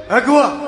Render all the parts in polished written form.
اقوى.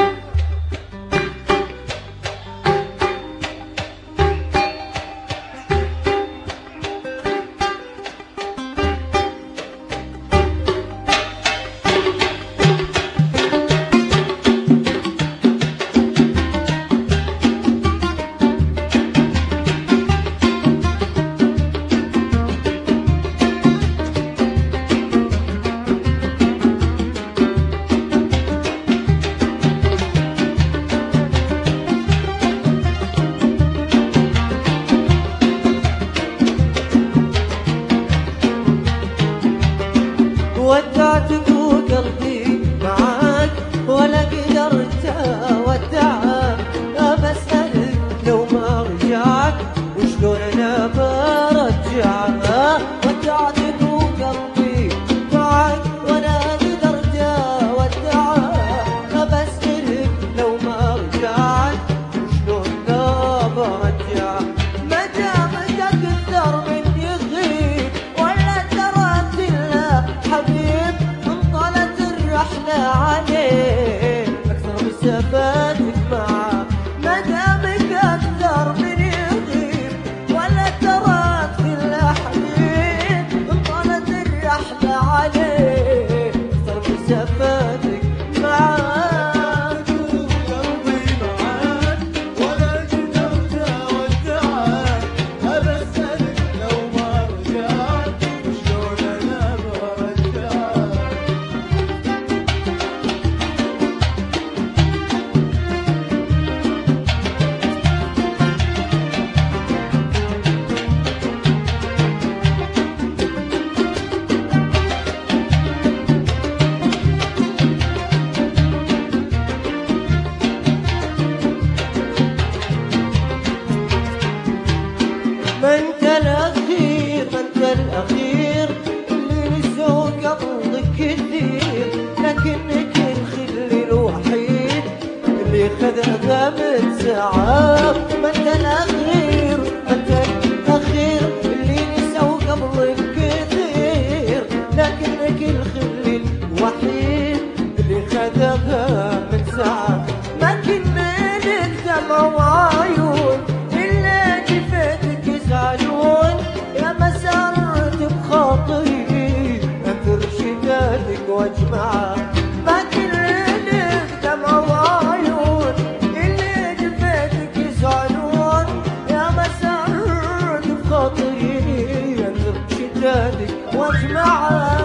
ودعتك وقلبي معاك ولا قدرت اودعك، بسألك لو ما رجعك وشلون انا برجعك. ودعتك وقلبي معاك ولا قدرت اودعك، بسألك لو ما رجعك وشلون انا برجعك. ما دامك اكثر من يغيب ولا تركت له حبيب، انطلت الرحلة عليه أكثر من سفاتك معاه. ما دامك أكثر من يغيب ولا تركت له حبيب، انطلت الرحلة عليه أكثر من سفاتك معاه. ما انت الاخير، ما انت الاخير اللي نسوا قبلك كثير، لكنك الخل الوحيد اللي خذها من ساعات. ما انت الاخير، ما انت الاخير اللي نسوا قبلك كثير، لكنك الخل الوحيد اللي خذها من ساعات. ما كنا لك دمع وعيون إلا جفتك يزعلون، يا ما سرت بخاطري أثر شتاتك واجمعها. ما كنا لك دمع وعيون إلا جفتك يزعلون، يا ما سرت بخاطري أثر شتاتك واجمعها.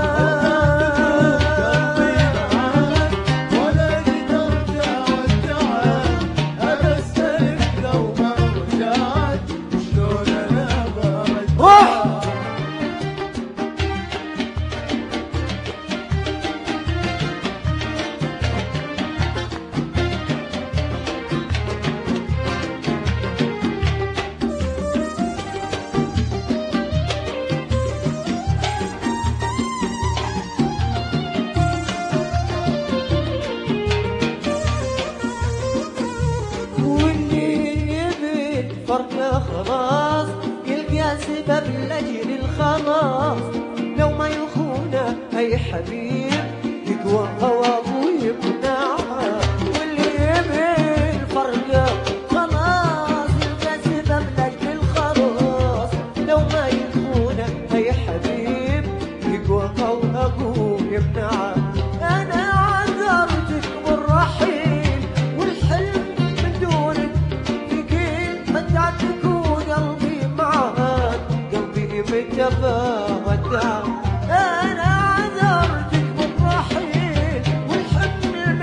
فرقة خلاص يلقى سبب لأجل الخلاص، لو ما يخونه أي حبيب يقوى هواه ويقنعه. واللي يبي الفرقة خلاص يلقى سبب لأجل الخلاص، لو ما يخونه أي حبيب يقوى هواه ويقنعه. أنا عذرتك بالرحيل والحلم من دونك متعتك وقلبي معاك، قلبي متبى وداع. أنا عذرتك بالرحيل والحمل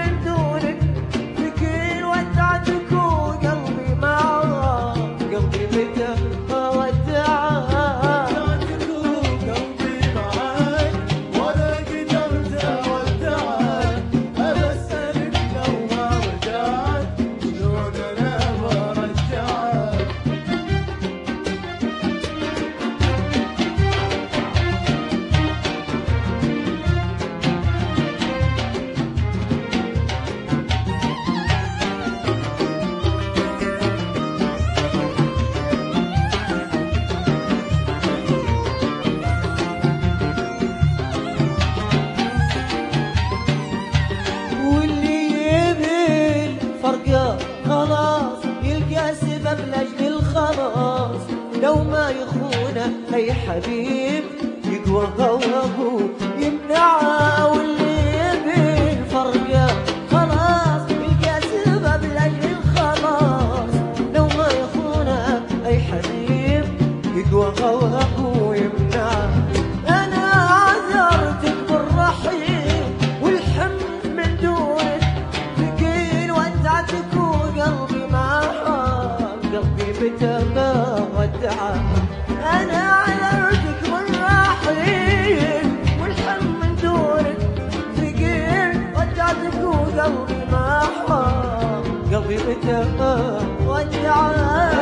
أي حبيب يقوى هواه يمنعه، واللي يبي الفرقة خلاص يلقى سبب لأجل الخلاص. لو ما يخونك أي حبيب يقوى هواه يمنعه. أنا عذرتك بالرحيل والحمل من دونك ثقيل، ودعتك وقلبي معاك، قلبي متى ما ودعك. أنا عذرتك بالرحيل والحمل من دونك ثقيل، ودعتك وقلبي معاك، قلبي متى ما ودعك.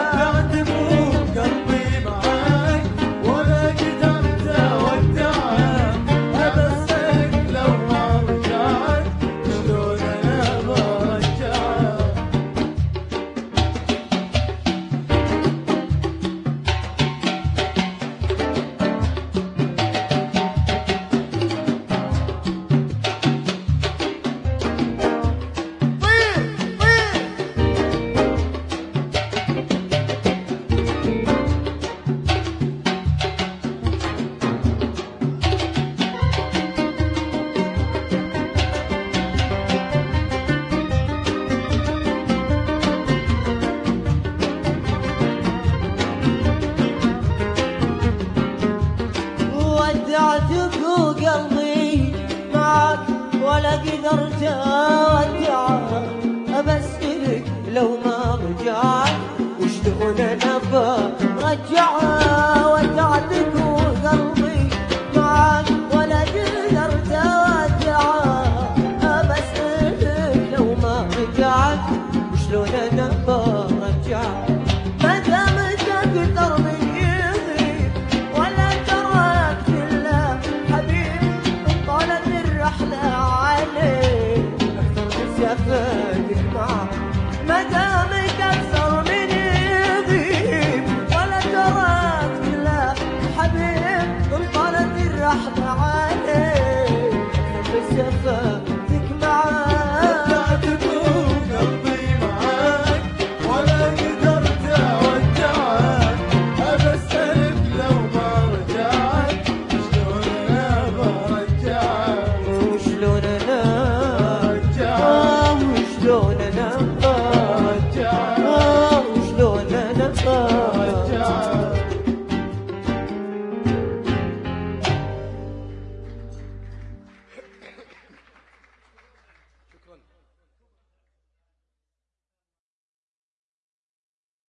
ودعتك وقلبي معك ولا قدرت اودعك، ابسلك لو ما رجعت وشلون انا برجعك.